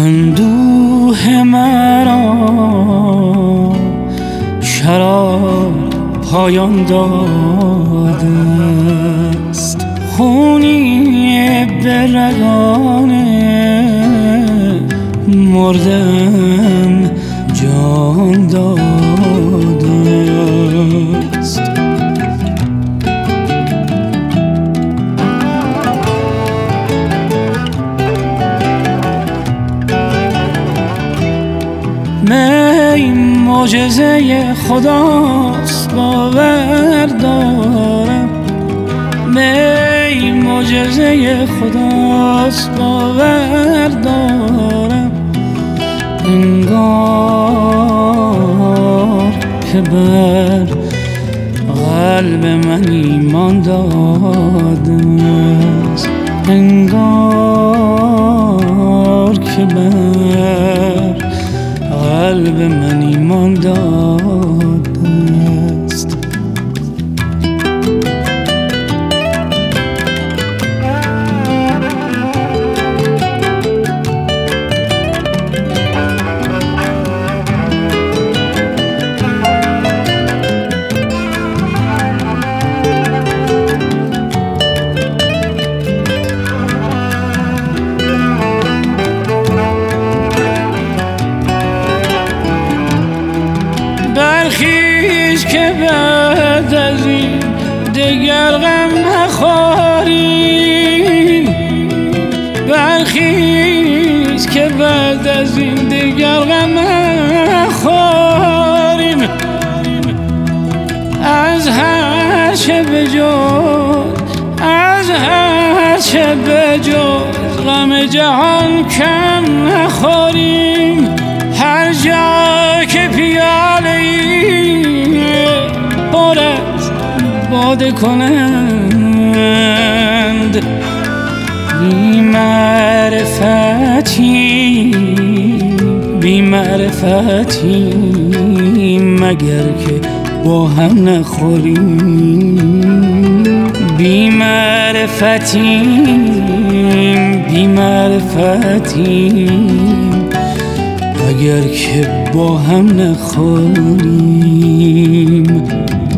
اندوه مرا شراب پایان داده است، خونی به رگان مردم جان داده است. می معجزه خداست باور دارم، می معجزه خداست باور دارم، انگار که بر قلب من ایمان داده است، انگار که بر قلب من ایمان داده است. برخیز که بعد از این دگر غم نخوریم، برخیز که بعد از این دگر غم نخوریم، از هر چه بجز، از هر چه بجز غم جهان کم نخوریم، هر جا که پیاله پر از باده کنند، بی معرفتی بی معرفتی مگر که با هم نخوریم، بی معرفتی بی معرفتی اگر که با هم نخوریم.